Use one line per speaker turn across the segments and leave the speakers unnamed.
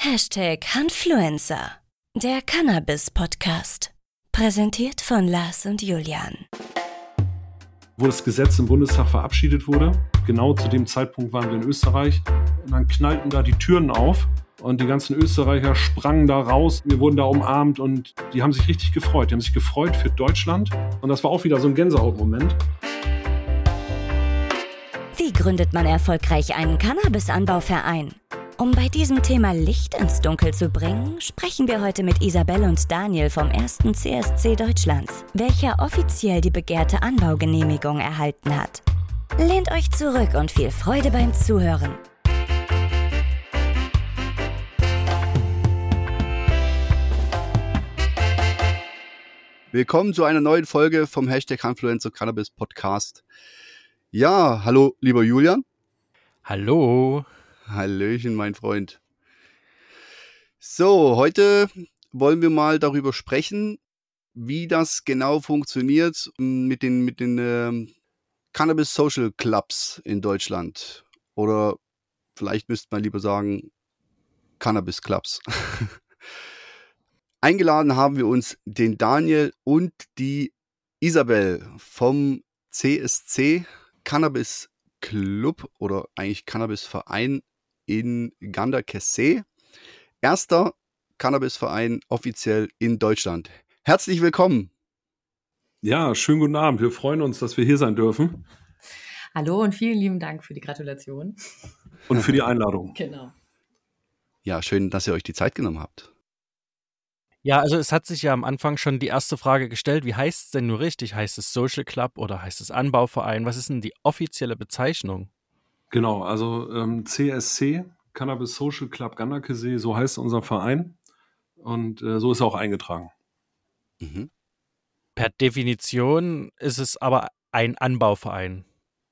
#Hanfluencer, der Cannabis-Podcast. Präsentiert von Lars und Julian.
Wo das Gesetz im Bundestag verabschiedet wurde, genau zu dem Zeitpunkt waren wir in Österreich. Und dann knallten da die Türen auf und die ganzen Österreicher sprangen da raus. Wir wurden da umarmt und die haben sich richtig gefreut. Die haben sich gefreut für Deutschland und das war auch wieder so ein Gänsehautmoment.
Wie gründet man erfolgreich einen Cannabis-Anbauverein? Um bei diesem Thema Licht ins Dunkel zu bringen, sprechen wir heute mit Isabel und Daniel vom ersten CSC Deutschlands, welcher offiziell die begehrte Anbaugenehmigung erhalten hat. Lehnt euch zurück und viel Freude beim Zuhören.
Willkommen zu einer neuen Folge vom #Hanfluencer Cannabis Podcast. Ja, hallo lieber Julian.
Hallo.
Hallöchen, mein Freund. So, heute wollen wir mal darüber sprechen, wie das genau funktioniert mit den Cannabis Social Clubs in Deutschland. Oder vielleicht müsste man lieber sagen Cannabis Clubs. Eingeladen haben wir uns den Daniel und die Isabel vom CSC Cannabis Club oder eigentlich Cannabis Verein in Ganderkesee. Erster Cannabis-Verein offiziell in Deutschland. Herzlich willkommen.
Ja, schönen guten Abend. Wir freuen uns, dass wir hier sein dürfen.
Hallo und vielen lieben Dank für die Gratulation.
Und für die Einladung.
Genau.
Ja, schön, dass ihr euch die Zeit genommen habt.
Ja, also es hat sich ja am Anfang schon die erste Frage gestellt, wie heißt es denn nur richtig? Heißt es Social Club oder heißt es Anbauverein? Was ist denn die offizielle Bezeichnung?
Genau, also CSC, Cannabis Social Club Ganderkesee, so heißt unser Verein und so ist er auch eingetragen.
Mhm.
Per Definition ist es aber ein Anbauverein.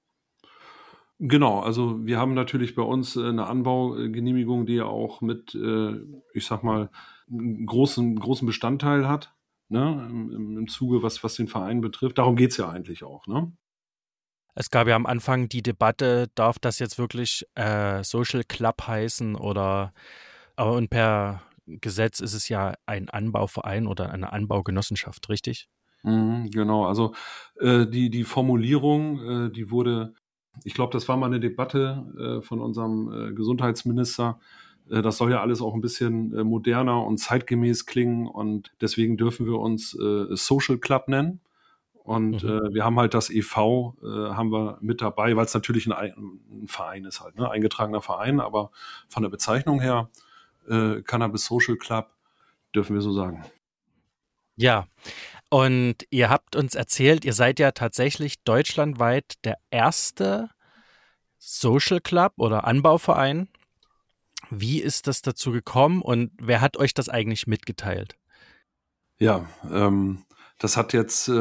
Genau, also wir haben natürlich bei uns eine Anbaugenehmigung, die ja auch mit, ich sag mal, einen großen Bestandteil hat, ne, im Zuge, was den Verein betrifft. Darum geht es ja eigentlich auch, ne?
Es gab ja am Anfang die Debatte, darf das jetzt wirklich Social Club heißen oder, und per Gesetz ist es ja ein Anbauverein oder eine Anbaugenossenschaft, richtig?
Genau, also die Formulierung, die wurde, ich glaube, das war mal eine Debatte von unserem Gesundheitsminister. Das soll ja alles auch ein bisschen moderner und zeitgemäß klingen und deswegen dürfen wir uns Social Club nennen. Und wir haben halt das e.V. Haben wir mit dabei, weil es natürlich ein Verein ist halt, ne? Eingetragener Verein, aber von der Bezeichnung her Cannabis Social Club dürfen wir so sagen.
Ja, und ihr habt uns erzählt, ihr seid ja tatsächlich deutschlandweit der erste Social Club oder Anbauverein. Wie ist das dazu gekommen und wer hat euch das eigentlich mitgeteilt?
Ja, das hat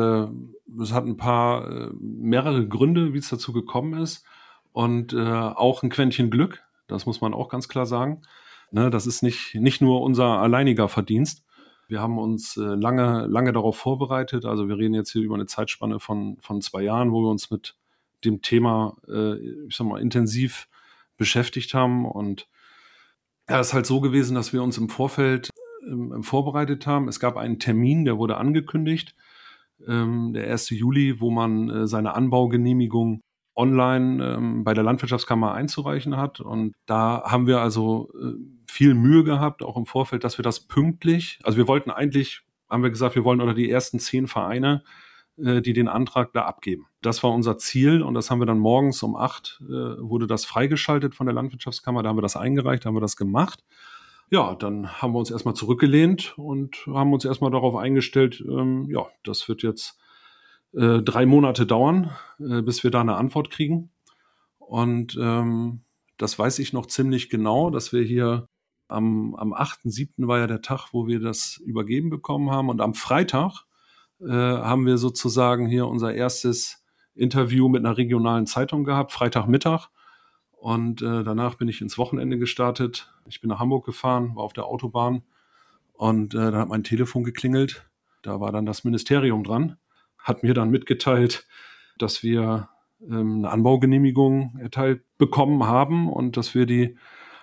mehrere Gründe, wie es dazu gekommen ist und auch ein Quäntchen Glück, das muss man auch ganz klar sagen. Ne, das ist nicht nur unser alleiniger Verdienst. Wir haben uns lange darauf vorbereitet. Also wir reden jetzt hier über eine Zeitspanne von 2 Jahren, wo wir uns mit dem Thema, ich sag mal, intensiv beschäftigt haben. Und ja, es ist halt so gewesen, dass wir uns im Vorfeld vorbereitet haben. Es gab einen Termin, der wurde angekündigt, der 1. Juli, wo man seine Anbaugenehmigung online bei der Landwirtschaftskammer einzureichen hat. Und da haben wir also viel Mühe gehabt, auch im Vorfeld, dass wir das pünktlich, also wir wollten eigentlich, haben wir gesagt, wir wollen unter die ersten 10 Vereine, die den Antrag da abgeben. Das war unser Ziel und das haben wir dann morgens um 8 wurde das freigeschaltet von der Landwirtschaftskammer, da haben wir das eingereicht, haben wir das gemacht. Ja, dann haben wir uns erstmal zurückgelehnt und haben uns erstmal darauf eingestellt, ja, das wird jetzt 3 Monate dauern, bis wir da eine Antwort kriegen. Und das weiß ich noch ziemlich genau, dass wir hier am 8.7. war ja der Tag, wo wir das übergeben bekommen haben. Und am Freitag haben wir sozusagen hier unser erstes Interview mit einer regionalen Zeitung gehabt, Freitagmittag. Und danach bin ich ins Wochenende gestartet. Ich bin nach Hamburg gefahren, war auf der Autobahn und dann hat mein Telefon geklingelt. Da war dann das Ministerium dran, hat mir dann mitgeteilt, dass wir eine Anbaugenehmigung erteilt bekommen haben und dass wir die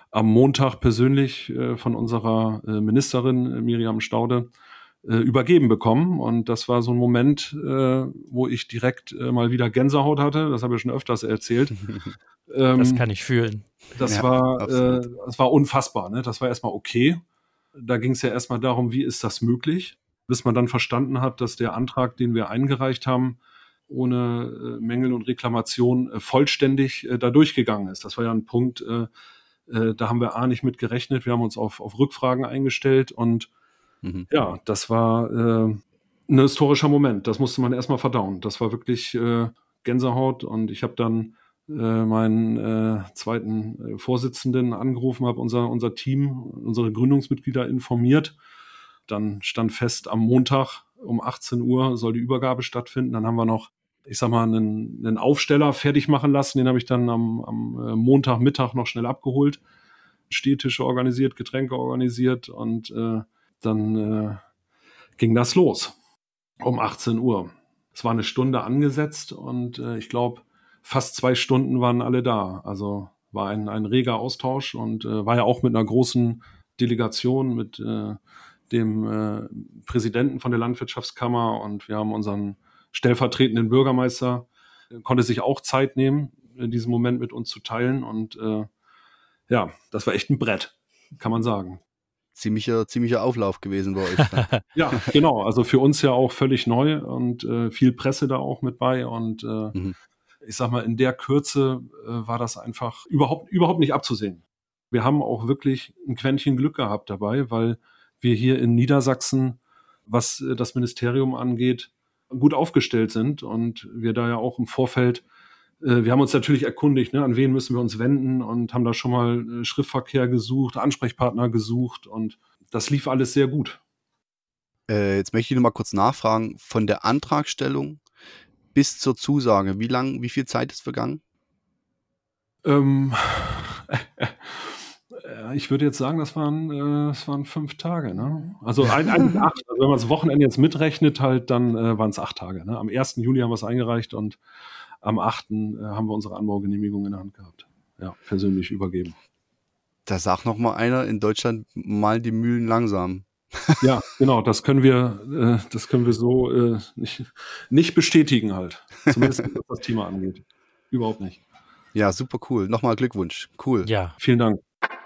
am Montag persönlich von unserer Ministerin Miriam Staude übergeben bekommen. Und das war so ein Moment, wo ich direkt mal wieder Gänsehaut hatte. Das habe ich schon öfters erzählt.
Das kann ich fühlen.
Das war unfassbar. Ne? Das war erstmal okay. Da ging es ja erstmal darum, wie ist das möglich? Bis man dann verstanden hat, dass der Antrag, den wir eingereicht haben, ohne Mängel und Reklamation vollständig da durchgegangen ist. Das war ja ein Punkt, da haben wir nicht mit gerechnet. Wir haben uns auf Rückfragen eingestellt und ja, das war ein historischer Moment. Das musste man erstmal verdauen. Das war wirklich Gänsehaut und ich habe dann meinen zweiten Vorsitzenden angerufen, habe unser Team, unsere Gründungsmitglieder informiert. Dann stand fest, am Montag um 18 Uhr soll die Übergabe stattfinden. Dann haben wir noch, ich sag mal, einen Aufsteller fertig machen lassen. Den habe ich dann am Montagmittag noch schnell abgeholt. Stehtische organisiert, Getränke organisiert und dann ging das los um 18 Uhr. Es war eine Stunde angesetzt und ich glaube, fast 2 Stunden waren alle da. Also war ein reger Austausch und war ja auch mit einer großen Delegation, mit dem Präsidenten von der Landwirtschaftskammer und wir haben unseren stellvertretenden Bürgermeister, konnte sich auch Zeit nehmen, diesen Moment mit uns zu teilen und ja, das war echt ein Brett, kann man sagen.
Ziemlicher Auflauf gewesen bei euch.
Ja, genau. Also für uns ja auch völlig neu und viel Presse da auch mit bei und ich sag mal, in der Kürze war das einfach überhaupt nicht abzusehen. Wir haben auch wirklich ein Quäntchen Glück gehabt dabei, weil wir hier in Niedersachsen, was das Ministerium angeht, gut aufgestellt sind und wir da ja auch im Vorfeld, wir haben uns natürlich erkundigt, ne, an wen müssen wir uns wenden und haben da schon mal Schriftverkehr gesucht, Ansprechpartner gesucht und das lief alles sehr gut.
Jetzt möchte ich noch mal kurz nachfragen, von der Antragstellung bis zur Zusage, wie viel Zeit ist vergangen?
Ich würde jetzt sagen, das waren 5 Tage. Ne? Also eigentlich 8. Also wenn man das Wochenende jetzt mitrechnet, halt, dann waren es 8 Tage. Ne? Am 1. Juli haben wir es eingereicht und am 8. Haben wir unsere Anbaugenehmigung in der Hand gehabt. Ja, persönlich übergeben.
Da sagt noch mal einer, in Deutschland malen die Mühlen langsam.
Ja, genau, das können wir so nicht bestätigen halt. Zumindest was das Thema angeht. Überhaupt nicht.
Ja, super cool. Nochmal Glückwunsch. Cool.
Ja.
Vielen Dank.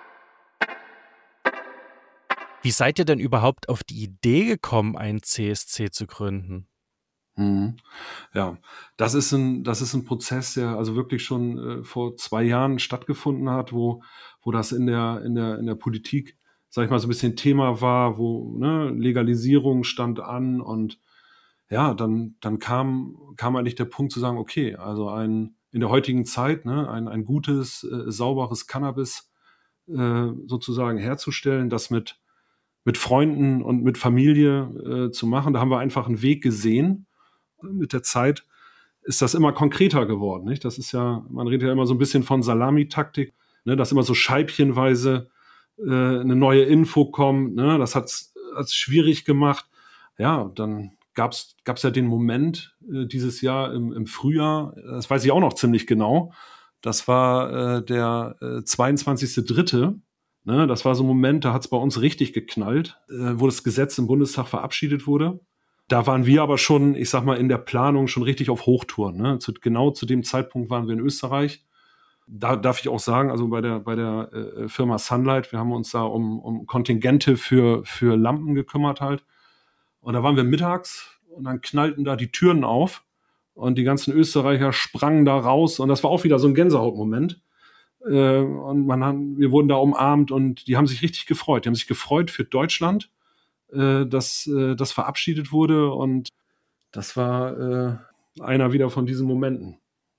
Wie seid ihr denn überhaupt auf die Idee gekommen, einen CSC zu gründen?
Ja, das ist ein Prozess, der also wirklich schon vor 2 Jahren stattgefunden hat, wo das in der Politik, sag ich mal, so ein bisschen Thema war, wo Legalisierung stand an und ja, dann kam eigentlich der Punkt zu sagen, okay, also in der heutigen Zeit ein gutes, sauberes Cannabis sozusagen herzustellen, das mit Freunden und mit Familie zu machen. Da haben wir einfach einen Weg gesehen. Mit der Zeit ist das immer konkreter geworden. Nicht? Das ist ja, man redet ja immer so ein bisschen von Salamitaktik, ne? Dass immer so scheibchenweise eine neue Info kommt. Ne? Das hat's schwierig gemacht. Ja, dann gab's ja den Moment dieses Jahr im Frühjahr, das weiß ich auch noch ziemlich genau. Das war der 22.3. Ne? Das war so ein Moment, da hat's bei uns richtig geknallt, wo das Gesetz im Bundestag verabschiedet wurde. Da waren wir aber schon, ich sag mal, in der Planung schon richtig auf Hochtouren. Ne? Genau zu dem Zeitpunkt waren wir in Österreich. Da darf ich auch sagen, also bei der Firma Sunlight, wir haben uns da um Kontingente für Lampen gekümmert halt. Und da waren wir mittags und dann knallten da die Türen auf und die ganzen Österreicher sprangen da raus und das war auch wieder so ein Gänsehautmoment. Und wir wurden da umarmt und die haben sich richtig gefreut. Die haben sich gefreut für Deutschland, dass das verabschiedet wurde und das war einer wieder von diesen Momenten.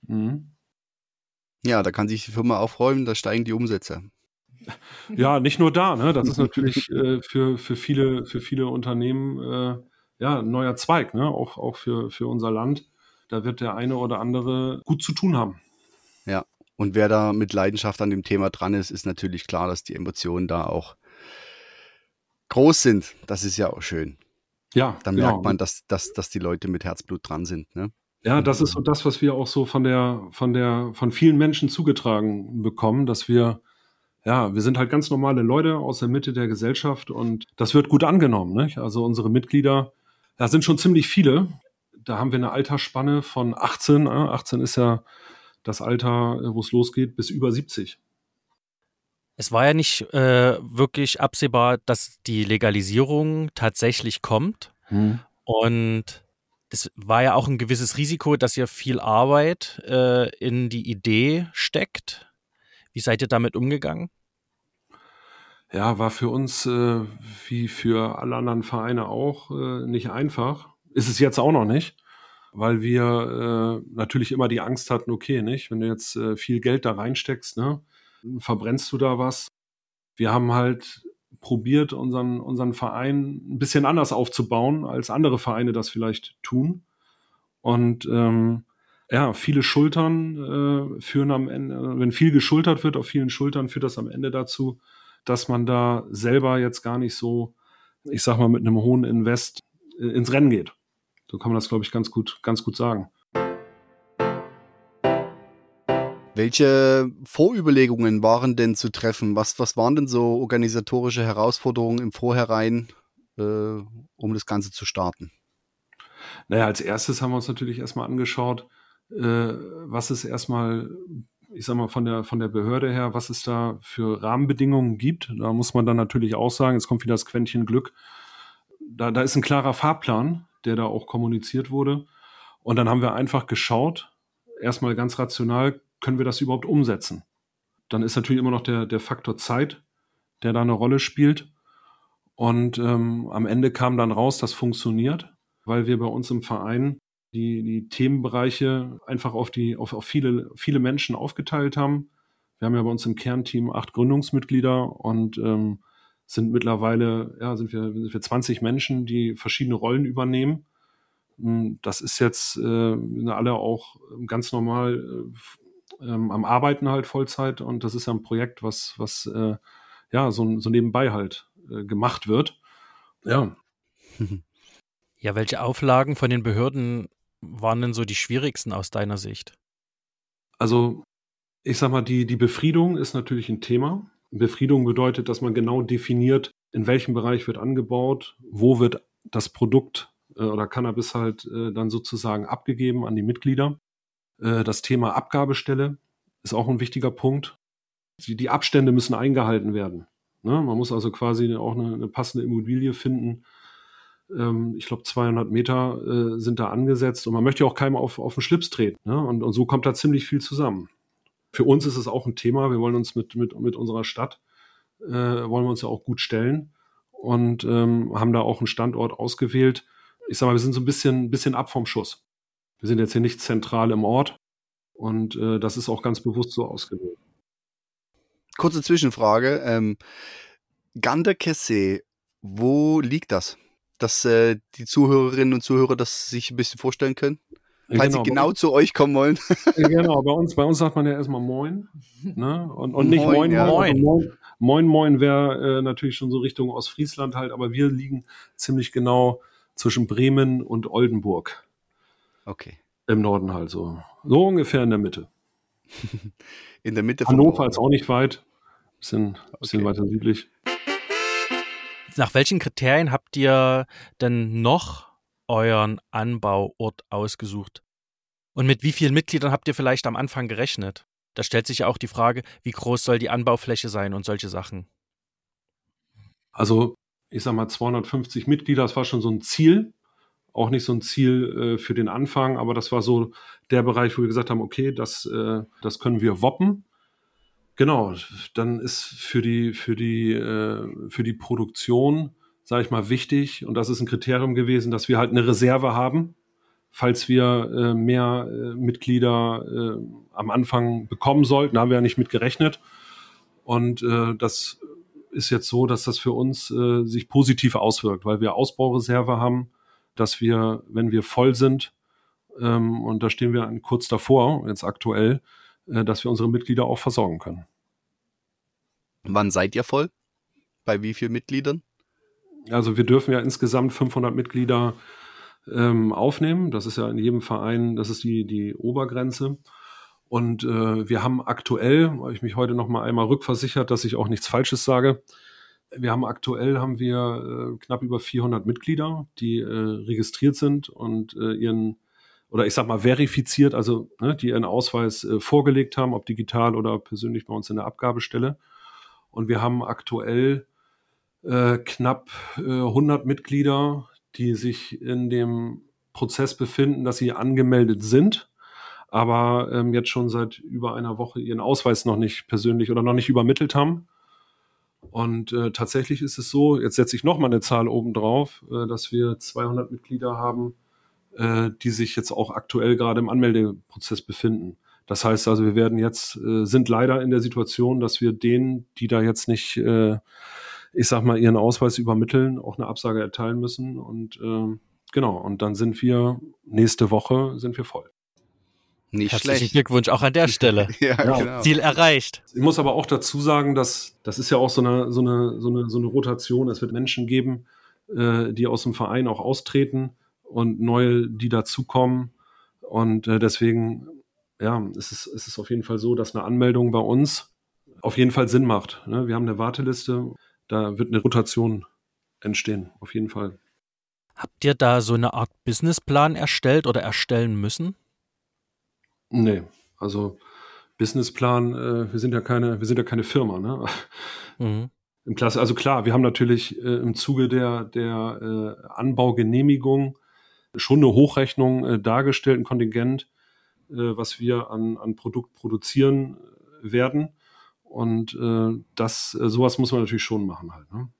Ja, da kann sich die Firma auch freuen, da steigen die Umsätze.
Ja, nicht nur da, ne? Das ist natürlich für viele Unternehmen ein neuer Zweig, ne? Auch für unser Land. Da wird der eine oder andere gut zu tun haben.
Ja, und wer da mit Leidenschaft an dem Thema dran ist, ist natürlich klar, dass die Emotionen da auch groß sind. Das ist ja auch schön.
Ja,
dann merkt man, dass die Leute mit Herzblut dran sind, ne?
Ja, das ist so das, was wir auch so von vielen Menschen zugetragen bekommen, dass wir ja, wir sind halt ganz normale Leute aus der Mitte der Gesellschaft und das wird gut angenommen. Nicht? Also unsere Mitglieder, da sind schon ziemlich viele. Da haben wir eine Altersspanne von 18. 18 ist ja das Alter, wo es losgeht, bis über 70.
Es war ja nicht wirklich absehbar, dass die Legalisierung tatsächlich kommt. Und es war ja auch ein gewisses Risiko, dass ihr viel Arbeit in die Idee steckt. Wie seid ihr damit umgegangen?
Ja, war für uns wie für alle anderen Vereine auch nicht einfach. Ist es jetzt auch noch nicht, weil wir natürlich immer die Angst hatten, okay, nicht, wenn du jetzt viel Geld da reinsteckst, ne, verbrennst du da was? Wir haben halt probiert, unseren Verein ein bisschen anders aufzubauen, als andere Vereine das vielleicht tun. Und ja, viele Schultern führen am Ende, wenn viel geschultert wird, auf vielen Schultern führt das am Ende dazu, dass man da selber jetzt gar nicht so, ich sag mal, mit einem hohen Invest ins Rennen geht. So kann man das, glaube ich, ganz gut sagen.
Welche Vorüberlegungen waren denn zu treffen? Was waren denn so organisatorische Herausforderungen im Vorhinein, um das Ganze zu starten?
Naja, als erstes haben wir uns natürlich erstmal angeschaut, was es erstmal, ich sag mal, von der Behörde her, was es da für Rahmenbedingungen gibt. Da muss man dann natürlich auch sagen, jetzt kommt wieder das Quäntchen Glück. Da ist ein klarer Fahrplan, der da auch kommuniziert wurde. Und dann haben wir einfach geschaut, erstmal ganz rational, können wir das überhaupt umsetzen? Dann ist natürlich immer noch der Faktor Zeit, der da eine Rolle spielt. Und am Ende kam dann raus, das funktioniert, weil wir bei uns im Verein die Themenbereiche einfach auf viele Menschen aufgeteilt haben. Wir haben ja bei uns im Kernteam 8 Gründungsmitglieder und sind mittlerweile, ja, sind wir 20 Menschen, die verschiedene Rollen übernehmen. Das ist jetzt alle auch ganz normal am Arbeiten halt Vollzeit und das ist ja ein Projekt, was ja so nebenbei halt gemacht wird. Ja.
Ja, welche Auflagen von den Behörden waren denn so die schwierigsten aus deiner Sicht?
Also, ich sag mal, die Befriedung ist natürlich ein Thema. Befriedung bedeutet, dass man genau definiert, in welchem Bereich wird angebaut, wo wird das Produkt oder Cannabis halt dann sozusagen abgegeben an die Mitglieder. Das Thema Abgabestelle ist auch ein wichtiger Punkt. Die Abstände müssen eingehalten werden. Ne? Man muss also quasi auch eine passende Immobilie finden. Ich glaube, 200 Meter sind da angesetzt und man möchte ja auch keinem auf den Schlips treten. Ne? Und so kommt da ziemlich viel zusammen. Für uns ist es auch ein Thema. Wir wollen uns mit unserer Stadt, wollen wir uns ja auch gut stellen und haben da auch einen Standort ausgewählt. Ich sag mal, wir sind so ein bisschen ab vom Schuss. Wir sind jetzt hier nicht zentral im Ort und das ist auch ganz bewusst so ausgewählt.
Kurze Zwischenfrage. Ganderkessee, wo liegt das? Dass die Zuhörerinnen und Zuhörer das sich ein bisschen vorstellen können? Falls sie genau zu euch kommen wollen.
Genau, bei uns sagt man ja erstmal Moin. Ne? Und nicht Moin,
ja.
Moin wäre natürlich schon so Richtung Ostfriesland halt, aber wir liegen ziemlich genau zwischen Bremen und Oldenburg.
Okay.
Im Norden halt so. So ungefähr in der Mitte.
In der Mitte von
Hannover ist auch nicht weit. Bisschen weiter südlich.
Nach welchen Kriterien habt ihr denn noch euren Anbauort ausgesucht? Und mit wie vielen Mitgliedern habt ihr vielleicht am Anfang gerechnet? Da stellt sich ja auch die Frage, wie groß soll die Anbaufläche sein und solche Sachen.
Also, ich sag mal 250 Mitglieder, das war schon so ein Ziel. Auch nicht so ein Ziel für den Anfang, aber das war so der Bereich, wo wir gesagt haben, okay, das können wir woppen. Genau, dann ist für die Produktion, sage ich mal, wichtig, und das ist ein Kriterium gewesen, dass wir halt eine Reserve haben, falls wir mehr Mitglieder am Anfang bekommen sollten. Da haben wir ja nicht mit gerechnet. Und das ist jetzt so, dass das für uns sich positiv auswirkt, weil wir Ausbaureserve haben, dass wir, wenn wir voll sind, und da stehen wir kurz davor, jetzt aktuell, dass wir unsere Mitglieder auch versorgen können.
Wann seid ihr voll? Bei wie vielen Mitgliedern?
Also wir dürfen ja insgesamt 500 Mitglieder aufnehmen. Das ist ja in jedem Verein, das ist die Obergrenze. Und wir haben aktuell, habe ich mich heute noch mal einmal rückversichert, dass ich auch nichts Falsches sage. Haben wir knapp über 400 Mitglieder, die registriert sind und verifiziert, also die ihren Ausweis vorgelegt haben, ob digital oder persönlich bei uns in der Abgabestelle. Und wir haben aktuell knapp 100 Mitglieder, die sich in dem Prozess befinden, dass sie angemeldet sind, aber jetzt schon seit über einer Woche ihren Ausweis noch nicht persönlich oder noch nicht übermittelt haben. Und tatsächlich ist es so, jetzt setze ich nochmal eine Zahl oben drauf, dass wir 200 Mitglieder haben, die sich jetzt auch aktuell gerade im Anmeldeprozess befinden. Das heißt also, wir werden jetzt, sind leider in der Situation, dass wir denen, die da jetzt nicht, ihren Ausweis übermitteln, auch eine Absage erteilen müssen. Und genau, und dann sind wir, nächste Woche sind wir voll.
Nicht
Herzlichen
schlecht.
Glückwunsch auch an der Stelle.
Ja, genau.
Ziel erreicht.
Ich muss aber auch dazu sagen, dass das ist ja auch so eine Rotation. Es wird Menschen geben, die aus dem Verein auch austreten und neue, die dazukommen. Und deswegen, ist es auf jeden Fall so, dass eine Anmeldung bei uns auf jeden Fall Sinn macht. Ne? Wir haben eine Warteliste, da wird eine Rotation entstehen, auf jeden Fall.
Habt ihr da so eine Art Businessplan erstellt oder erstellen müssen?
Nee, also Businessplan, wir sind ja keine Firma, ne?
Mhm.
Also klar, wir haben natürlich im Zuge der Anbaugenehmigung schon eine Hochrechnung dargestellt, ein Kontingent, was wir an Produkt produzieren werden. Und sowas muss man natürlich schon machen halt, ne?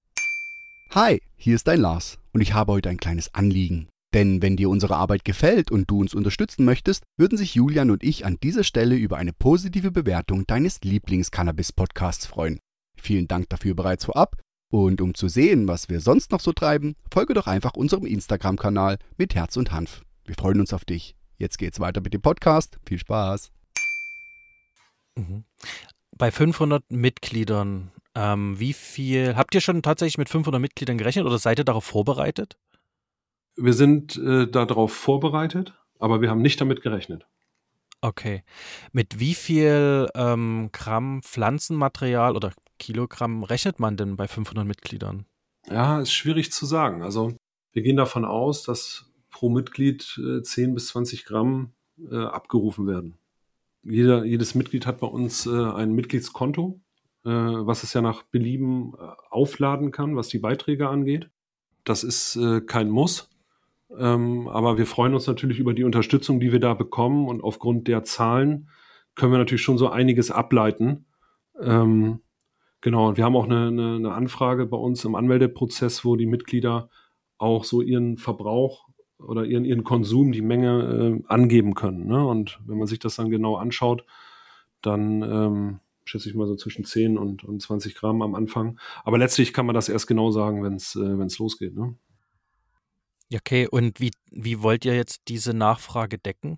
Hi, hier ist dein Lars und ich habe heute ein kleines Anliegen. Denn wenn dir unsere Arbeit gefällt und du uns unterstützen möchtest, würden sich Julian und ich an dieser Stelle über eine positive Bewertung deines Lieblings-Cannabis-Podcasts freuen. Vielen Dank dafür bereits vorab. Und um zu sehen, was wir sonst noch so treiben, folge doch einfach unserem Instagram-Kanal mit Herz und Hanf. Wir freuen uns auf dich. Jetzt geht's weiter mit dem Podcast. Viel Spaß.
Mhm. Bei 500 Mitgliedern, habt ihr schon tatsächlich mit 500 Mitgliedern gerechnet oder seid ihr darauf vorbereitet?
Wir sind darauf vorbereitet, aber wir haben nicht damit gerechnet.
Okay. Mit wie viel Gramm Pflanzenmaterial oder Kilogramm rechnet man denn bei 500 Mitgliedern?
Ja, ist schwierig zu sagen. Also wir gehen davon aus, dass pro Mitglied 10 bis 20 Gramm abgerufen werden. Jedes Mitglied hat bei uns ein Mitgliedskonto, was es ja nach Belieben aufladen kann, was die Beiträge angeht. Das ist kein Muss. Aber wir freuen uns natürlich über die Unterstützung, die wir da bekommen. Und aufgrund der Zahlen können wir natürlich schon so einiges ableiten. Genau, und wir haben auch eine Anfrage bei uns im Anmeldeprozess, wo die Mitglieder auch so ihren Verbrauch oder ihren Konsum, die Menge angeben können. Ne? Und wenn man sich das dann genau anschaut, dann schätze ich mal so zwischen 10 und 20 Gramm am Anfang. Aber letztlich kann man das erst genau sagen, wenn es losgeht. Ne?
Okay, und wie wollt ihr jetzt diese Nachfrage decken?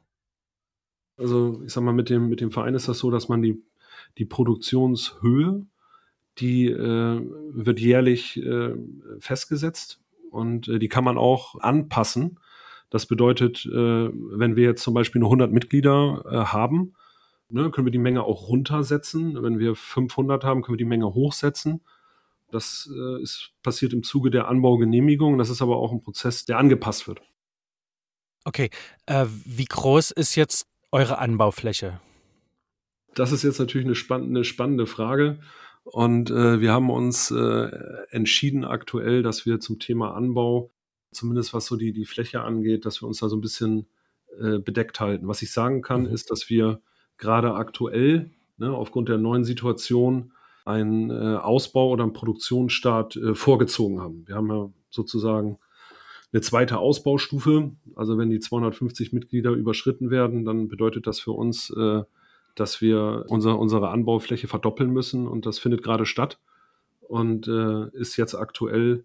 Also ich sag mal, mit dem Verein ist das so, dass man die Produktionshöhe, die wird jährlich festgesetzt und die kann man auch anpassen. Das bedeutet, wenn wir jetzt zum Beispiel nur 100 Mitglieder haben, ne, können wir die Menge auch runtersetzen. Wenn wir 500 haben, können wir die Menge hochsetzen. Das passiert im Zuge der Anbaugenehmigung. Das ist aber auch ein Prozess, der angepasst wird.
Okay, wie groß ist jetzt eure Anbaufläche?
Das ist jetzt natürlich eine spannende Frage. Und wir haben uns entschieden aktuell, dass wir zum Thema Anbau, zumindest was so die Fläche angeht, dass wir uns da so ein bisschen bedeckt halten. Was ich sagen kann, ist, dass wir gerade aktuell, ne, aufgrund der neuen Situation, einen Ausbau oder einen Produktionsstart vorgezogen haben. Wir haben ja sozusagen eine zweite Ausbaustufe. Also wenn die 250 Mitglieder überschritten werden, dann bedeutet das für uns, dass wir unsere Anbaufläche verdoppeln müssen. Und das findet gerade statt und ist jetzt aktuell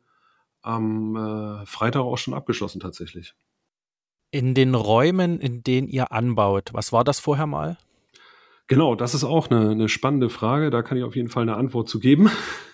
am Freitag auch schon abgeschlossen tatsächlich.
In den Räumen, in denen ihr anbaut, was war das vorher mal?
Genau, das ist auch eine spannende Frage. Da kann ich auf jeden Fall eine Antwort zu geben.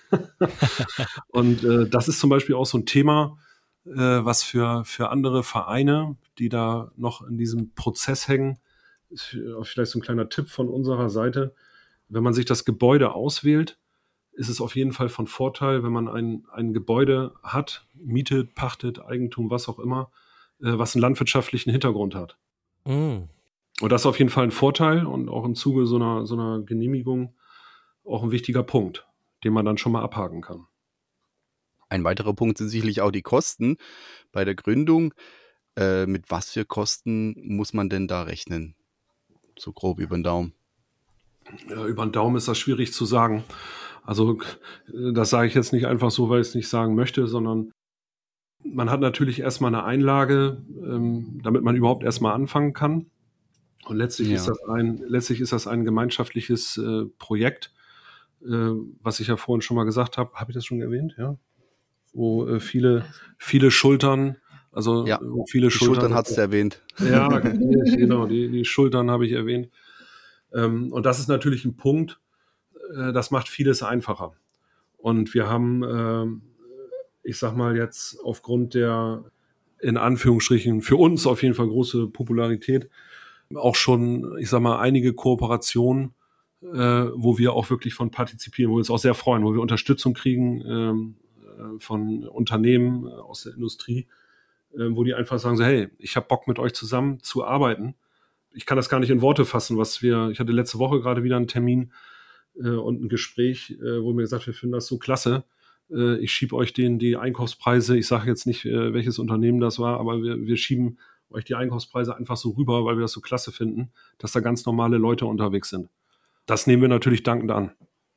Und das ist zum Beispiel auch so ein Thema, was für andere Vereine, die da noch in diesem Prozess hängen, ist vielleicht so ein kleiner Tipp von unserer Seite. Wenn man sich das Gebäude auswählt, ist es auf jeden Fall von Vorteil, wenn man ein Gebäude hat, mietet, pachtet, Eigentum, was auch immer, was einen landwirtschaftlichen Hintergrund hat.
Mm.
Und das ist auf jeden Fall ein Vorteil und auch im Zuge so einer Genehmigung auch ein wichtiger Punkt, den man dann schon mal abhaken kann.
Ein weiterer Punkt sind sicherlich auch die Kosten bei der Gründung. Mit was für Kosten muss man denn da rechnen? So grob über den Daumen.
Ja, über den Daumen ist das schwierig zu sagen. Also das sage ich jetzt nicht einfach so, weil ich es nicht sagen möchte, sondern man hat natürlich erstmal eine Einlage, damit man überhaupt erstmal anfangen kann. Und letztlich ist das ein gemeinschaftliches Projekt, was ich ja vorhin schon mal gesagt habe. Habe ich das schon erwähnt? Ja. Wo viele Schultern, also wo viele
die Schultern hat es erwähnt.
Ja, genau, die Schultern habe ich erwähnt. Und das ist natürlich ein Punkt, das macht vieles einfacher. Und wir haben, ich sag mal jetzt aufgrund der, in Anführungsstrichen, für uns auf jeden Fall große Popularität, auch schon, ich sag mal, einige Kooperationen, wo wir auch wirklich von partizipieren, wo wir uns auch sehr freuen, wo wir Unterstützung kriegen von Unternehmen aus der Industrie, wo die einfach sagen so, hey, ich habe Bock mit euch zusammen zu arbeiten. Ich kann das gar nicht in Worte fassen, ich hatte letzte Woche gerade wieder einen Termin und ein Gespräch, wo mir gesagt, wir finden das so klasse. Ich schiebe euch die Einkaufspreise, ich sage jetzt nicht, welches Unternehmen das war, aber wir schieben euch die Einkaufspreise einfach so rüber, weil wir das so klasse finden, dass da ganz normale Leute unterwegs sind. Das nehmen wir natürlich dankend an.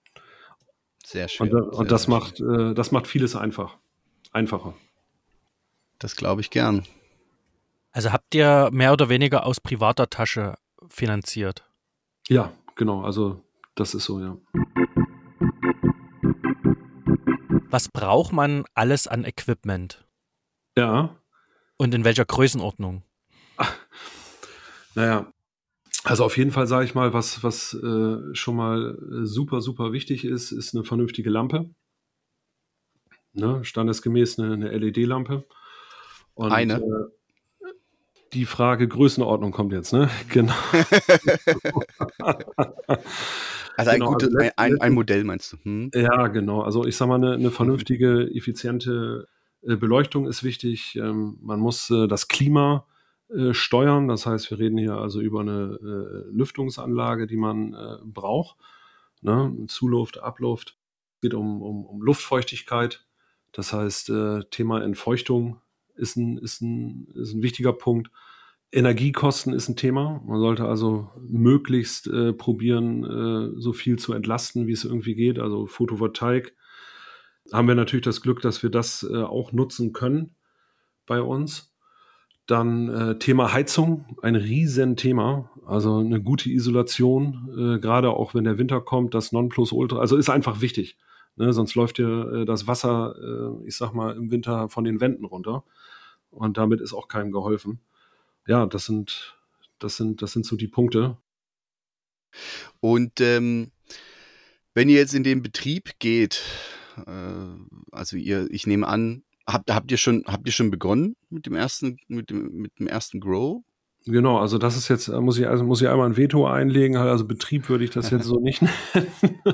Sehr schön.
Und das macht vieles einfacher.
Das glaube ich gern.
Also habt ihr mehr oder weniger aus privater Tasche finanziert?
Ja, genau. Also das ist so, ja.
Was braucht man alles an Equipment?
Ja.
Und in welcher Größenordnung?
Naja, also auf jeden Fall sage ich mal, was schon mal super, super wichtig ist eine vernünftige Lampe. Ne? Standesgemäß eine LED-Lampe. Und die Frage Größenordnung kommt jetzt, ne? Genau.
Also ein Modell meinst du? Hm?
Ja, genau. Also ich sag mal, eine vernünftige, effiziente Beleuchtung ist wichtig. Man muss das Klima steuern. Das heißt, wir reden hier also über eine Lüftungsanlage, die man braucht. Ne? Zuluft, Abluft. Es geht um Luftfeuchtigkeit. Das heißt, Thema Entfeuchtung ist ein wichtiger Punkt. Energiekosten ist ein Thema. Man sollte also möglichst probieren, so viel zu entlasten, wie es irgendwie geht. Also Photovoltaik. Haben wir natürlich das Glück, dass wir das auch nutzen können bei uns. Dann Thema Heizung, ein Riesenthema. Also eine gute Isolation, gerade auch wenn der Winter kommt, das Nonplusultra. Also ist einfach wichtig. Ne? Sonst läuft dir das Wasser, ich sag mal, im Winter von den Wänden runter. Und damit ist auch keinem geholfen. Ja, das sind so die Punkte.
Und wenn ihr jetzt in den Betrieb geht, also ich nehme an, habt ihr schon begonnen mit dem ersten Grow?
Genau, also das ist jetzt, muss ich einmal ein Veto einlegen, also Betrieb würde ich das jetzt so nicht nennen,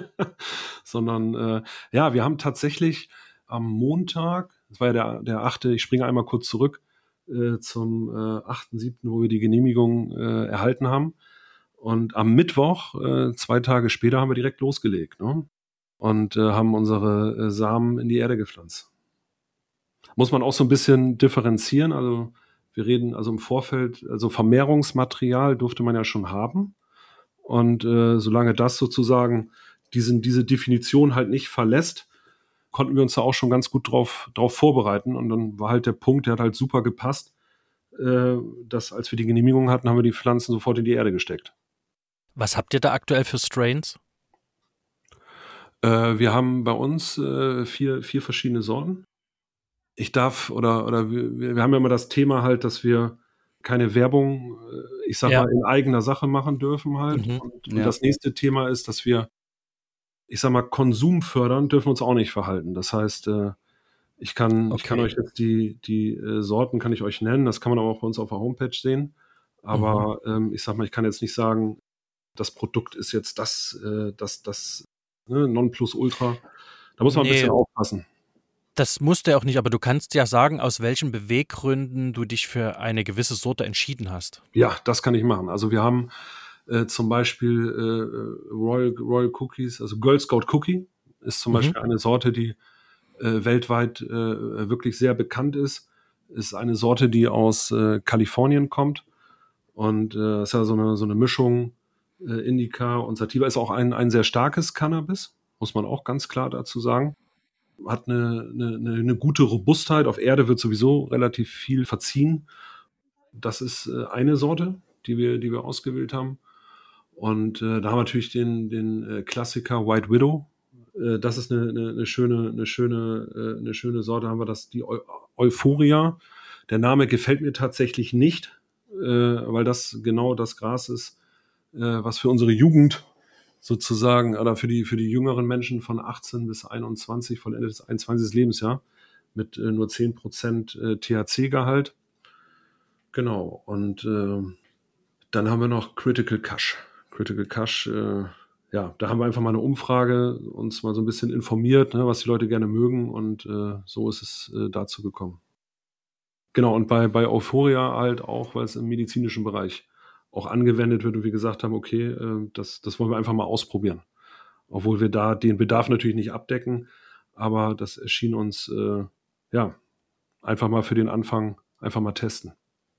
sondern ja, wir haben tatsächlich am Montag, das war ja der 8., ich springe einmal kurz zurück, zum 8.7., wo wir die Genehmigung erhalten haben. Und am Mittwoch, 2 Tage später, haben wir direkt losgelegt, ne? Und haben unsere Samen in die Erde gepflanzt. Muss man auch so ein bisschen differenzieren. Also wir reden also im Vorfeld, also Vermehrungsmaterial durfte man ja schon haben. Und solange das sozusagen diese Definition halt nicht verlässt, konnten wir uns da auch schon ganz gut drauf vorbereiten. Und dann war halt der Punkt, der hat halt super gepasst, dass als wir die Genehmigung hatten, haben wir die Pflanzen sofort in die Erde gesteckt.
Was habt ihr da aktuell für Strains?
Wir haben bei uns 4 verschiedene Sorten. Ich darf, oder wir haben ja immer das Thema halt, dass wir keine Werbung, ich sag mal, in eigener Sache machen dürfen halt.
Mhm.
Und das nächste Thema ist, dass wir, ich sag mal, Konsum fördern, dürfen uns auch nicht verhalten. Das heißt, ich kann euch jetzt die Sorten kann ich euch nennen, das kann man aber auch bei uns auf der Homepage sehen. Aber ich sag mal, ich kann jetzt nicht sagen, das Produkt ist jetzt das Nonplusultra. Da muss man ein bisschen aufpassen.
Das musst du ja auch nicht, aber du kannst ja sagen, aus welchen Beweggründen du dich für eine gewisse Sorte entschieden hast.
Ja, das kann ich machen. Also wir haben zum Beispiel Royal Cookies, also Girl Scout Cookie ist zum Beispiel eine Sorte, die weltweit wirklich sehr bekannt ist. Ist eine Sorte, die aus Kalifornien kommt und ist ja so eine Mischung Indica und Sativa. Ist auch ein sehr starkes Cannabis, muss man auch ganz klar dazu sagen. Hat eine gute Robustheit. Auf Erde wird sowieso relativ viel verziehen. Das ist eine Sorte, die wir ausgewählt haben. Und da haben wir natürlich den Klassiker White Widow. Das ist eine schöne Sorte. Haben wir die Euphoria. Der Name gefällt mir tatsächlich nicht, weil das genau das Gras ist, was für unsere Jugend sozusagen, oder für die jüngeren Menschen von 18 bis 21, vollendetes 21. Lebensjahr, mit nur 10% THC-Gehalt. Genau, und dann haben wir noch Critical Kush. Critical Kush, da haben wir einfach mal eine Umfrage, uns mal so ein bisschen informiert, ne, was die Leute gerne mögen, und so ist es dazu gekommen. Genau, und bei Euphoria halt auch, weil es im medizinischen Bereich auch angewendet wird und wir gesagt haben, okay, das wollen wir einfach mal ausprobieren. Obwohl wir da den Bedarf natürlich nicht abdecken, aber das erschien uns, einfach mal für den Anfang einfach mal testen.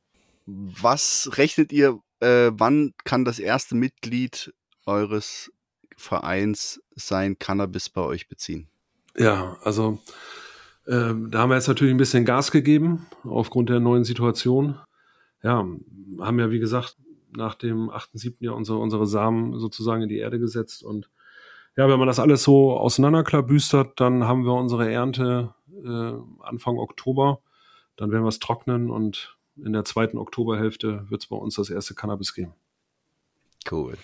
Was rechnet ihr, wann kann das erste Mitglied eures Vereins sein Cannabis bei euch beziehen?
Ja, also da haben wir jetzt natürlich ein bisschen Gas gegeben aufgrund der neuen Situation. Ja, haben ja, wie gesagt, nach dem 8.7. ja unsere Samen sozusagen in die Erde gesetzt. Und ja, wenn man das alles so auseinanderklabüstert, dann haben wir unsere Ernte Anfang Oktober. Dann werden wir es trocknen und in der 2. Oktoberhälfte wird es bei uns das erste Cannabis geben.
Cool.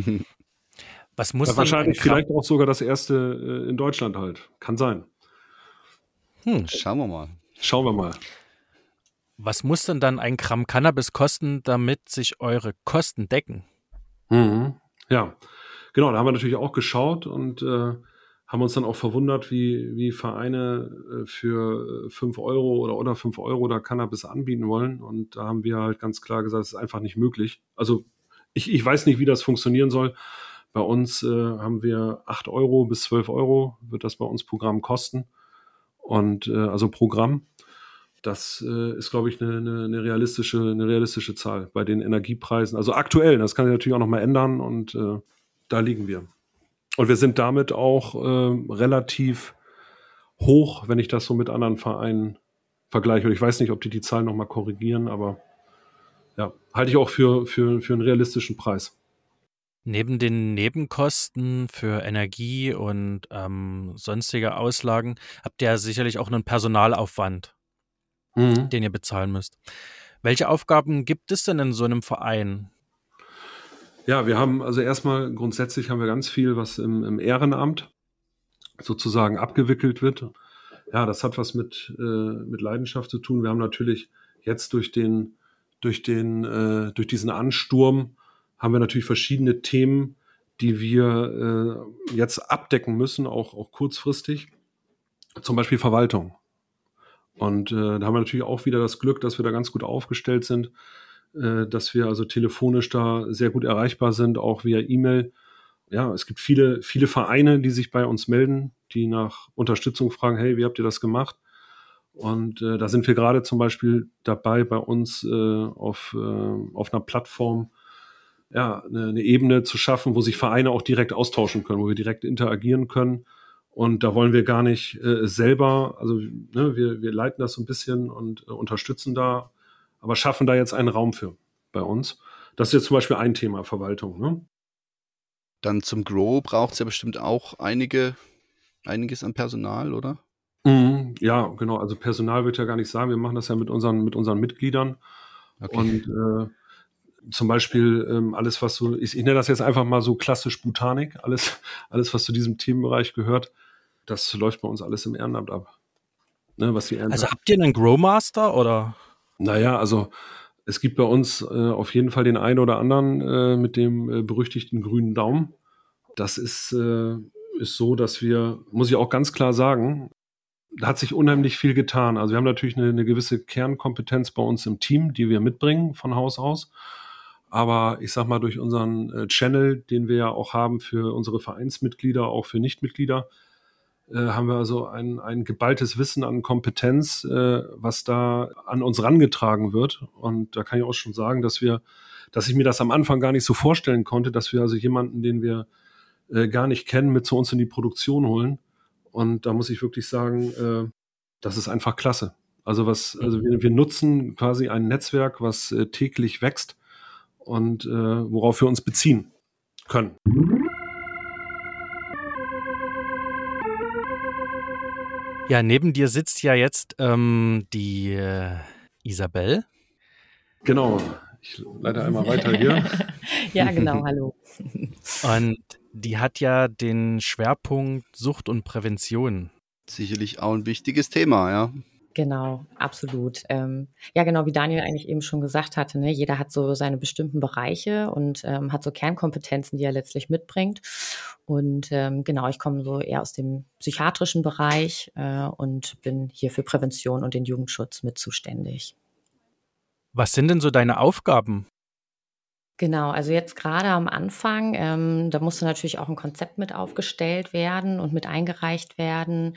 Was muss
wahrscheinlich vielleicht auch sogar das erste in Deutschland halt. Kann sein.
Schauen wir mal.
Was muss denn dann ein Gramm Cannabis kosten, damit sich eure Kosten decken?
Ja, genau, da haben wir natürlich auch geschaut und haben uns dann auch verwundert, wie Vereine für 5 Euro oder unter 5 Euro da Cannabis anbieten wollen. Und da haben wir halt ganz klar gesagt, es ist einfach nicht möglich. Also ich weiß nicht, wie das funktionieren soll. Bei uns haben wir 8 Euro bis 12 Euro wird das bei uns Programm kosten. Und also Programm. Das ist, glaube ich, eine realistische Zahl bei den Energiepreisen. Also aktuell, das kann sich natürlich auch noch mal ändern und da liegen wir. Und wir sind damit auch relativ hoch, wenn ich das so mit anderen Vereinen vergleiche. Und ich weiß nicht, ob die Zahlen noch mal korrigieren, aber ja, halte ich auch für einen realistischen Preis.
Neben den Nebenkosten für Energie und sonstige Auslagen habt ihr sicherlich auch einen Personalaufwand, den ihr bezahlen müsst. Welche Aufgaben gibt es denn in so einem Verein?
Ja, wir haben also erstmal grundsätzlich haben wir ganz viel, was im Ehrenamt sozusagen abgewickelt wird. Ja, das hat was mit Leidenschaft zu tun. Wir haben natürlich jetzt durch diesen Ansturm haben wir natürlich verschiedene Themen, die wir jetzt abdecken müssen, auch kurzfristig. Zum Beispiel Verwaltung. Und da haben wir natürlich auch wieder das Glück, dass wir da ganz gut aufgestellt sind, dass wir also telefonisch da sehr gut erreichbar sind, auch via E-Mail. Ja, es gibt viele Vereine, die sich bei uns melden, die nach Unterstützung fragen, hey, wie habt ihr das gemacht? Und da sind wir gerade zum Beispiel dabei, bei uns auf einer Plattform eine Ebene zu schaffen, wo sich Vereine auch direkt austauschen können, wo wir direkt interagieren können. Und da wollen wir gar nicht selber, also wir leiten das so ein bisschen und unterstützen da, aber schaffen da jetzt einen Raum für bei uns. Das ist jetzt zum Beispiel ein Thema, Verwaltung. Ne?
Dann zum Grow braucht es ja bestimmt auch einiges an Personal, oder?
Ja, genau. Also Personal würde ich ja gar nicht sagen. Wir machen das ja mit unseren Mitgliedern. Okay. Und zum Beispiel alles, was so, ich nenne das jetzt einfach mal so klassisch Botanik, alles, was zu diesem Themenbereich gehört, das läuft bei uns alles im Ehrenamt ab. Ne, was die
also habt ihr einen Growmaster oder?
Naja, also Es gibt bei uns auf jeden Fall den einen oder anderen mit dem berüchtigten grünen Daumen. Das ist so, dass wir, muss ich auch ganz klar sagen, da hat sich unheimlich viel getan. Also wir haben natürlich eine gewisse Kernkompetenz bei uns im Team, die wir mitbringen von Haus aus. Aber ich sag mal, durch unseren Channel, den wir ja auch haben für unsere Vereinsmitglieder, auch für Nichtmitglieder, haben wir also ein geballtes Wissen an Kompetenz, was da an uns rangetragen wird. Und da kann ich auch schon sagen, dass ich mir das am Anfang gar nicht so vorstellen konnte, dass wir also jemanden, den wir gar nicht kennen, mit zu uns in die Produktion holen. Und da muss ich wirklich sagen, das ist einfach klasse. Also wir nutzen quasi ein Netzwerk, was täglich wächst und worauf wir uns beziehen können.
Ja, neben dir sitzt ja jetzt die Isabel.
Genau, ich leite einmal weiter hier.
Ja, genau, hallo.
Und die hat ja den Schwerpunkt Sucht und Prävention.
Sicherlich auch ein wichtiges Thema, ja.
Genau, absolut. Ja, genau, wie Daniel eigentlich eben schon gesagt hatte, ne, jeder hat so seine bestimmten Bereiche und hat so Kernkompetenzen, die er letztlich mitbringt. Und genau, ich komme so eher aus dem psychiatrischen Bereich und bin hier für Prävention und den Jugendschutz mit zuständig.
Was sind denn so deine Aufgaben?
Genau, also jetzt gerade am Anfang, da musste natürlich auch ein Konzept mit aufgestellt werden und mit eingereicht werden.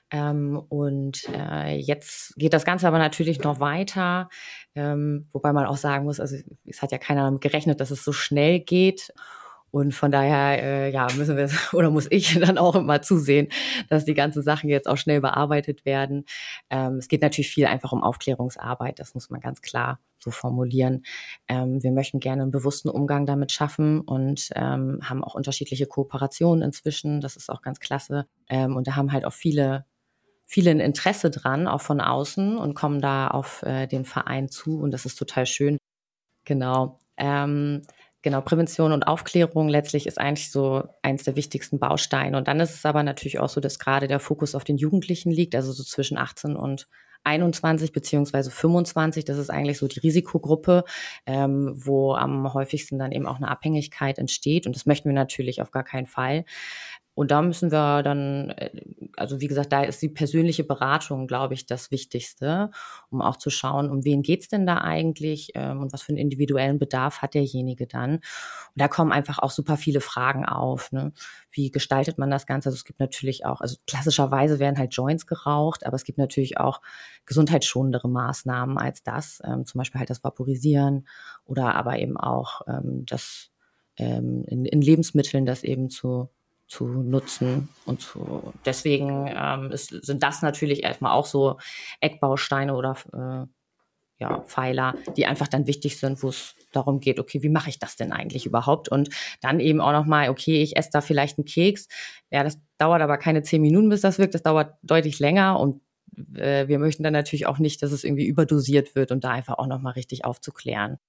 Jetzt geht das Ganze aber natürlich noch weiter, wobei man auch sagen muss, also es hat ja keiner damit gerechnet, dass es so schnell geht. Und von daher, müssen wir oder muss ich dann auch immer zusehen, dass die ganzen Sachen jetzt auch schnell bearbeitet werden. Es geht natürlich viel einfach um Aufklärungsarbeit, das muss man ganz klar so formulieren. Wir möchten gerne einen bewussten Umgang damit schaffen und haben auch unterschiedliche Kooperationen inzwischen. Das ist auch ganz klasse. Und da haben halt auch viele ein Interesse dran, auch von außen und kommen da auf den Verein zu und das ist total schön. Genau. Genau, Prävention und Aufklärung letztlich ist eigentlich so eins der wichtigsten Bausteine. Und dann ist es aber natürlich auch so, dass gerade der Fokus auf den Jugendlichen liegt, also so zwischen 18 und 21 beziehungsweise 25. Das ist eigentlich so die Risikogruppe, wo am häufigsten dann eben auch eine Abhängigkeit entsteht. Und das möchten wir natürlich auf gar keinen Fall. Und da müssen wir dann, also wie gesagt, da ist die persönliche Beratung, glaube ich, das Wichtigste, um auch zu schauen, um wen geht's denn da eigentlich und was für einen individuellen Bedarf hat derjenige dann. Und da kommen einfach auch super viele Fragen auf. Ne? Wie gestaltet man das Ganze? Also es gibt natürlich auch, also klassischerweise werden halt Joints geraucht, aber es gibt natürlich auch gesundheitsschonendere Maßnahmen als das, zum Beispiel halt das Vaporisieren oder aber eben auch das in Lebensmitteln das eben zu nutzen und deswegen sind das natürlich erstmal auch so Eckbausteine oder Pfeiler, die einfach dann wichtig sind, wo es darum geht, okay, wie mache ich das denn eigentlich überhaupt? Und dann eben auch nochmal, okay, ich esse da vielleicht einen Keks. Ja, das dauert aber keine 10 Minuten, bis das wirkt. Das dauert deutlich länger und wir möchten dann natürlich auch nicht, dass es irgendwie überdosiert wird und da einfach auch nochmal richtig aufzuklären.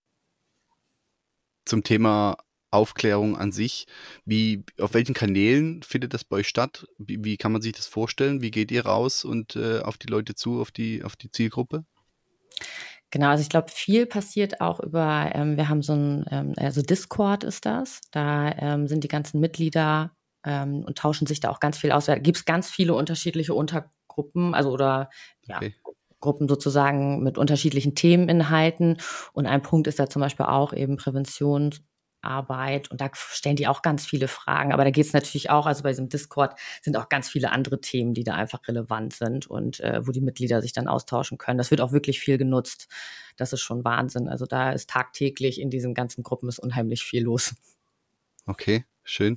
Zum Thema Aufklärung an sich, auf welchen Kanälen findet das bei euch statt? Wie kann man sich das vorstellen? Wie geht ihr raus und auf die Leute zu, auf die Zielgruppe?
Genau, also ich glaube, viel passiert auch über, wir haben so also Discord ist das, da sind die ganzen Mitglieder und tauschen sich da auch ganz viel aus. Da gibt es ganz viele unterschiedliche Untergruppen, also okay. Gruppen sozusagen mit unterschiedlichen Themeninhalten. Und ein Punkt ist da zum Beispiel auch eben Präventionsarbeit und da stellen die auch ganz viele Fragen. Aber da geht es natürlich auch, also bei diesem Discord sind auch ganz viele andere Themen, die da einfach relevant sind und wo die Mitglieder sich dann austauschen können. Das wird auch wirklich viel genutzt. Das ist schon Wahnsinn. Also da ist tagtäglich in diesen ganzen Gruppen ist unheimlich viel los.
Okay, schön.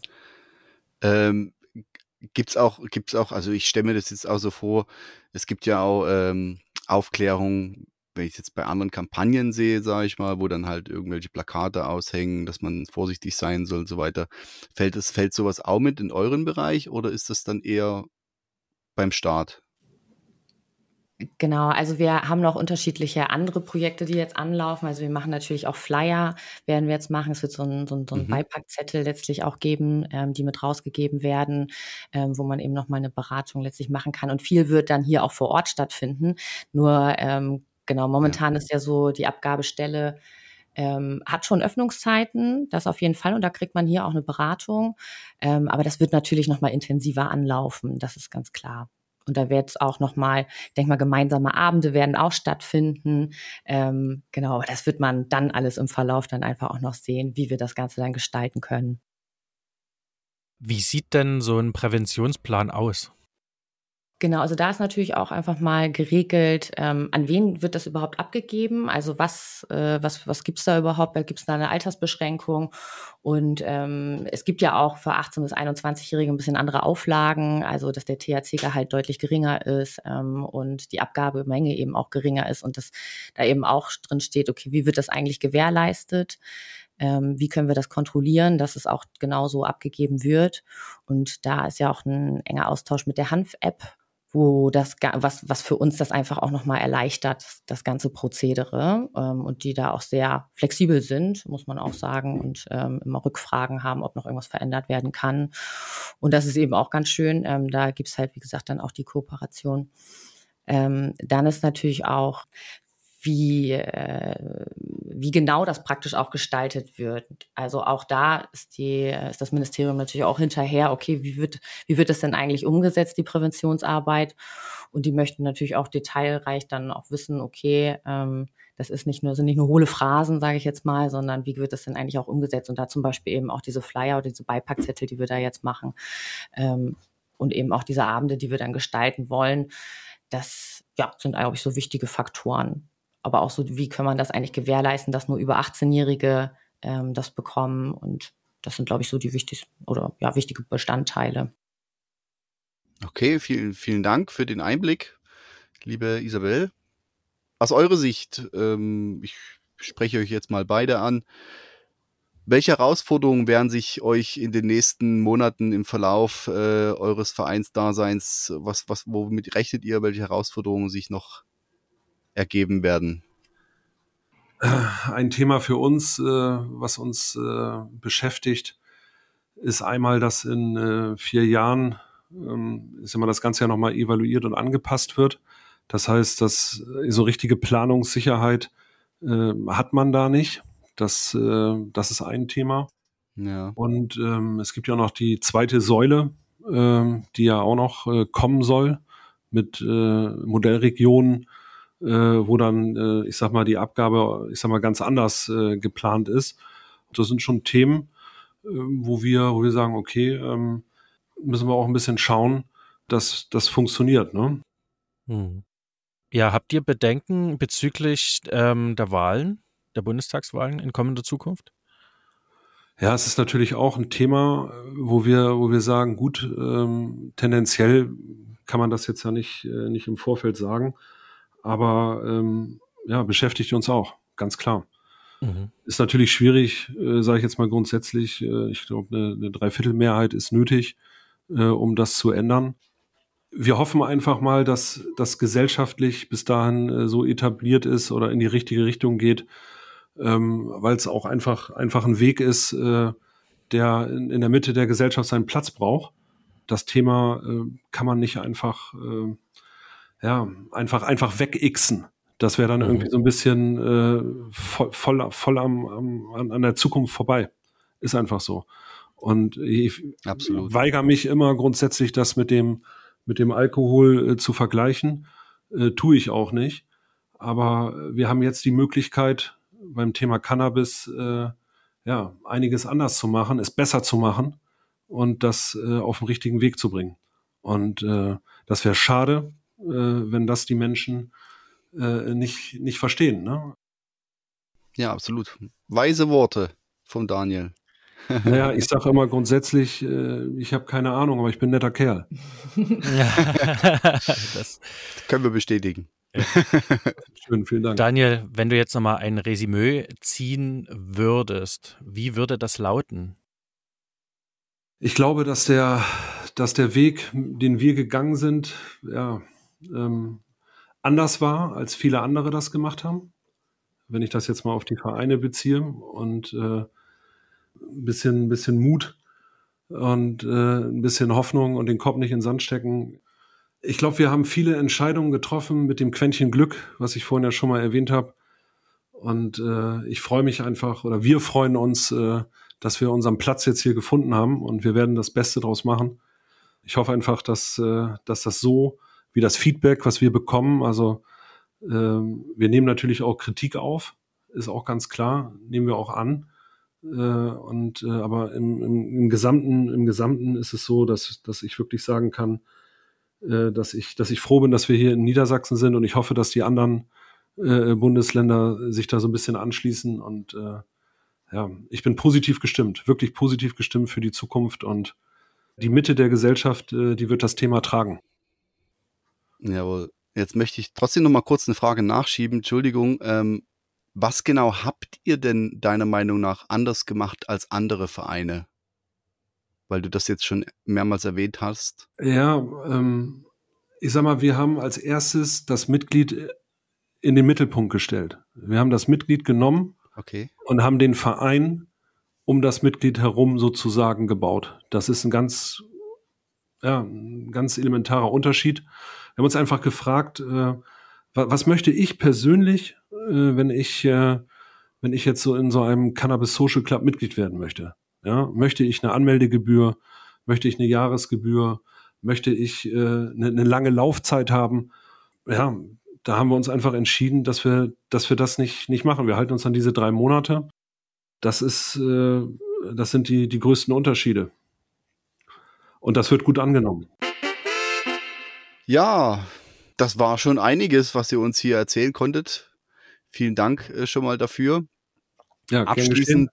Gibt's auch, also ich stelle mir das jetzt auch so vor, es gibt ja auch Aufklärung, wenn ich es jetzt bei anderen Kampagnen sehe, sage ich mal, wo dann halt irgendwelche Plakate aushängen, dass man vorsichtig sein soll und so weiter. Fällt sowas auch mit in euren Bereich oder ist das dann eher beim Start?
Genau, also wir haben noch unterschiedliche andere Projekte, die jetzt anlaufen. Also wir machen natürlich auch Flyer, werden wir jetzt machen. Es wird so ein Beipackzettel letztlich auch geben, die mit rausgegeben werden, wo man eben nochmal eine Beratung letztlich machen kann. Und viel wird dann hier auch vor Ort stattfinden. Nur Genau, momentan ist ja so, die Abgabestelle hat schon Öffnungszeiten, das auf jeden Fall. Und da kriegt man hier auch eine Beratung. Aber das wird natürlich noch mal intensiver anlaufen, das ist ganz klar. Und da wird es auch noch mal, ich denke mal, gemeinsame Abende werden auch stattfinden. Genau, aber das wird man dann alles im Verlauf dann einfach auch noch sehen, wie wir das Ganze dann gestalten können.
Wie sieht denn so ein Präventionsplan aus?
Genau, also da ist natürlich auch einfach mal geregelt, an wen wird das überhaupt abgegeben? Also was gibt's da überhaupt? Gibt's da eine Altersbeschränkung? Und es gibt ja auch für 18- bis 21-Jährige ein bisschen andere Auflagen, also dass der THC-Gehalt deutlich geringer ist und die Abgabemenge eben auch geringer ist und dass da eben auch drin steht, okay, wie wird das eigentlich gewährleistet? Wie können wir das kontrollieren, dass es auch genauso abgegeben wird? Und da ist ja auch ein enger Austausch mit der Hanf-App, wo was für uns das einfach auch nochmal erleichtert, das ganze Prozedere, und die da auch sehr flexibel sind, muss man auch sagen, und immer Rückfragen haben, ob noch irgendwas verändert werden kann. Und das ist eben auch ganz schön. Da gibt's halt, wie gesagt, dann auch die Kooperation. Dann ist natürlich auch, wie genau das praktisch auch gestaltet wird. Also auch da ist das Ministerium natürlich auch hinterher, okay, wie wird das denn eigentlich umgesetzt, die Präventionsarbeit? Und die möchten natürlich auch detailreich dann auch wissen, okay, das sind nicht nur hohle Phrasen, sage ich jetzt mal, sondern wie wird das denn eigentlich auch umgesetzt? Und da zum Beispiel eben auch diese Flyer oder diese Beipackzettel, die wir da jetzt machen, und eben auch diese Abende, die wir dann gestalten wollen, das sind, glaube ich, so wichtige Faktoren. Aber auch so, wie kann man das eigentlich gewährleisten, dass nur über 18-Jährige das bekommen? Und das sind, glaube ich, so die wichtigsten wichtige Bestandteile.
Okay, vielen, vielen Dank für den Einblick, liebe Isabel. Aus eurer Sicht, ich spreche euch jetzt mal beide an, welche Herausforderungen werden sich euch in den nächsten Monaten im Verlauf eures Vereinsdaseins, womit rechnet ihr, welche Herausforderungen sich noch ergeben werden?
Ein Thema für uns, was uns beschäftigt, ist einmal, dass in 4 Jahren ist immer das Ganze ja nochmal evaluiert und angepasst wird. Das heißt, dass so richtige Planungssicherheit hat man da nicht. Das ist ein Thema.
Ja.
Und es gibt ja noch die zweite Säule, die ja auch noch kommen soll mit Modellregionen, wo dann, ich sag mal, die Abgabe, ganz anders geplant ist. Das sind schon Themen, wo wir sagen, okay, müssen wir auch ein bisschen schauen, dass das funktioniert, ne?
Hm. Ja, habt ihr Bedenken bezüglich der Wahlen, der Bundestagswahlen in kommender Zukunft?
Ja, es ist natürlich auch ein Thema, wo wir sagen, gut, tendenziell kann man das jetzt ja nicht im Vorfeld sagen, aber beschäftigt uns auch, ganz klar.
Mhm.
Ist natürlich schwierig, sage ich jetzt mal grundsätzlich. Ich glaube, eine Dreiviertelmehrheit ist nötig, um das zu ändern. Wir hoffen einfach mal, dass das gesellschaftlich bis dahin so etabliert ist oder in die richtige Richtung geht, weil es auch einfach ein Weg ist, der in der Mitte der Gesellschaft seinen Platz braucht. Das Thema kann man nicht einfach wegixen. Das wäre dann irgendwie so ein bisschen voll an der Zukunft vorbei. Ist einfach so. Und ich weigere mich immer grundsätzlich, das mit dem Alkohol zu vergleichen. Tue ich auch nicht. Aber wir haben jetzt die Möglichkeit, beim Thema Cannabis einiges anders zu machen, es besser zu machen und das auf den richtigen Weg zu bringen. Und das wäre schade, wenn das die Menschen nicht verstehen. Ne?
Ja, absolut. Weise Worte von Daniel.
Naja, ich sage immer grundsätzlich, ich habe keine Ahnung, aber ich bin ein netter Kerl.
Das können wir bestätigen.
Ja.
Schön, vielen Dank.
Daniel, wenn du jetzt nochmal ein Resümee ziehen würdest, wie würde das lauten?
Ich glaube, dass der Weg, den wir gegangen sind, anders war, als viele andere das gemacht haben. Wenn ich das jetzt mal auf die Vereine beziehe und ein bisschen Mut und ein bisschen Hoffnung und den Kopf nicht in den Sand stecken. Ich glaube, wir haben viele Entscheidungen getroffen mit dem Quäntchen Glück, was ich vorhin ja schon mal erwähnt habe. Und ich freue mich einfach, oder wir freuen uns, dass wir unseren Platz jetzt hier gefunden haben und wir werden das Beste draus machen. Ich hoffe einfach, dass das so, wie das Feedback, was wir bekommen, also wir nehmen natürlich auch Kritik auf, ist auch ganz klar, nehmen wir auch an. Aber im Gesamten ist es so, dass ich wirklich sagen kann, dass ich froh bin, dass wir hier in Niedersachsen sind und ich hoffe, dass die anderen Bundesländer sich da so ein bisschen anschließen und ich bin positiv gestimmt, wirklich positiv gestimmt für die Zukunft und die Mitte der Gesellschaft, die wird das Thema tragen.
Jawohl. Jetzt möchte ich trotzdem noch mal kurz eine Frage nachschieben. Entschuldigung, was genau habt ihr denn deiner Meinung nach anders gemacht als andere Vereine? Weil du das jetzt schon mehrmals erwähnt hast.
Ja, ich sag mal, wir haben als erstes das Mitglied in den Mittelpunkt gestellt. Wir haben das Mitglied genommen und haben den Verein um das Mitglied herum sozusagen gebaut. Das ist ein ganz elementarer Unterschied. Wir haben uns einfach gefragt, was möchte ich persönlich, wenn ich jetzt so in so einem Cannabis Social Club Mitglied werden möchte? Ja, möchte ich eine Anmeldegebühr? Möchte ich eine Jahresgebühr? Möchte ich eine lange Laufzeit haben? Ja, da haben wir uns einfach entschieden, dass wir das nicht machen. Wir halten uns an diese 3 Monate. Das sind die größten Unterschiede. Und das wird gut angenommen.
Ja, das war schon einiges, was ihr uns hier erzählen konntet. Vielen Dank schon mal dafür.
Ja,
abschließend.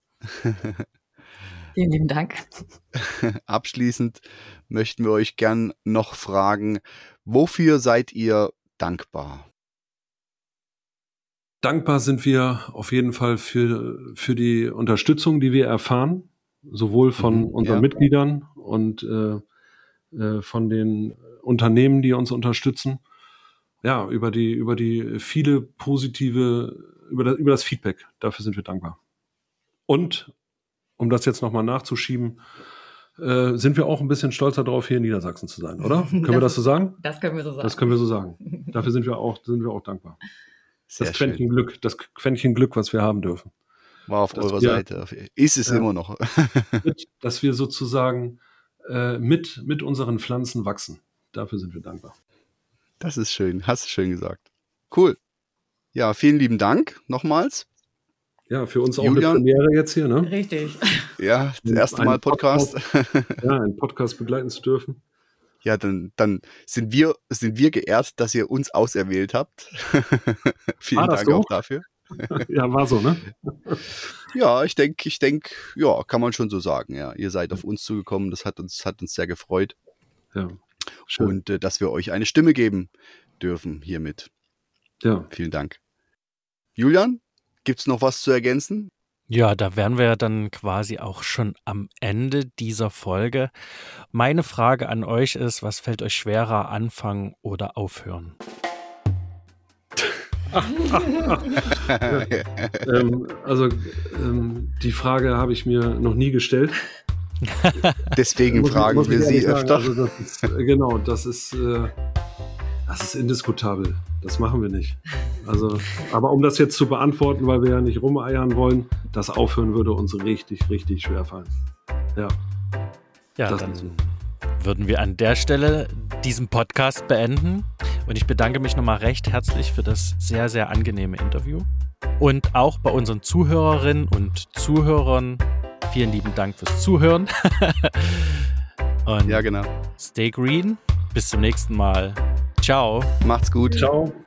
Vielen lieben Dank.
Abschließend möchten wir euch gern noch fragen, wofür seid ihr dankbar?
Dankbar sind wir auf jeden Fall für die Unterstützung, die wir erfahren, sowohl von unseren Mitgliedern und von den Unternehmen, die uns unterstützen. Ja, über die viele positive, über das Feedback. Dafür sind wir dankbar. Und, um das jetzt nochmal nachzuschieben, sind wir auch ein bisschen stolzer darauf, hier in Niedersachsen zu sein, oder? Können wir das so sagen?
Das können wir so sagen.
Das können wir so sagen. Dafür sind wir auch dankbar.
Sehr
das Quäntchen Glück, was wir haben dürfen.
War auf eurer Seite. Ist es immer noch.
Dass wir sozusagen mit unseren Pflanzen wachsen. Dafür sind wir dankbar.
Das ist schön. Hast du schön gesagt. Cool. Ja, vielen lieben Dank nochmals.
Ja, für uns auch Julian. Eine Premiere jetzt hier, ne?
Richtig.
Ja, das erste Mal Podcast.
Einen Podcast begleiten zu dürfen.
Ja, dann sind wir geehrt, dass ihr uns auserwählt habt. Vielen Dank auch dafür.
Ja, war so, ne?
Ja, ich denke, ja, kann man schon so sagen. Ja, ihr seid auf uns zugekommen. Das hat uns sehr gefreut.
Ja, schön.
Und dass wir euch eine Stimme geben dürfen hiermit.
Ja.
Vielen Dank. Julian, gibt's noch was zu ergänzen?
Ja, da wären wir ja dann quasi auch schon am Ende dieser Folge. Meine Frage an euch ist, was fällt euch schwerer, anfangen oder aufhören?
Die Frage habe ich mir noch nie gestellt.
Deswegen fragen wir sie öfter.
Also das ist indiskutabel. Das machen wir nicht. Also, aber um das jetzt zu beantworten, weil wir ja nicht rumeiern wollen, das Aufhören würde uns richtig, richtig schwer fallen. Ja.
Ja, dann würden wir an der Stelle diesen Podcast beenden. Und ich bedanke mich nochmal recht herzlich für das sehr, sehr angenehme Interview. Und auch bei unseren Zuhörerinnen und Zuhörern vielen lieben Dank fürs Zuhören. Und
ja, genau.
Stay green. Bis zum nächsten Mal. Ciao.
Macht's gut.
Ciao.